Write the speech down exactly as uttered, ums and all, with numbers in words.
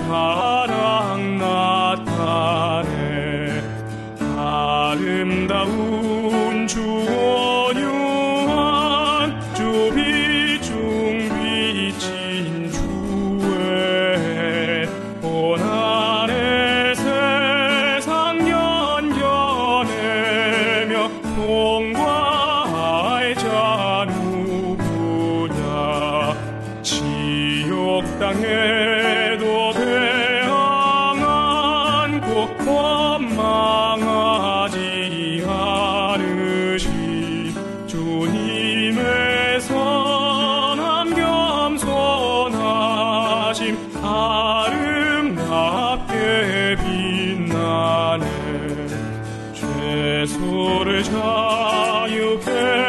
사랑 나타내 아름다운 주 온유한 주 비중 비친 주의 고난의 세상 연겨내며 통과할 자 누구냐 지옥 땅에도 대항 않고 원망하지 않으시 주님의 선함 겸손하심 아름답게 빛나네 죄소를 자유케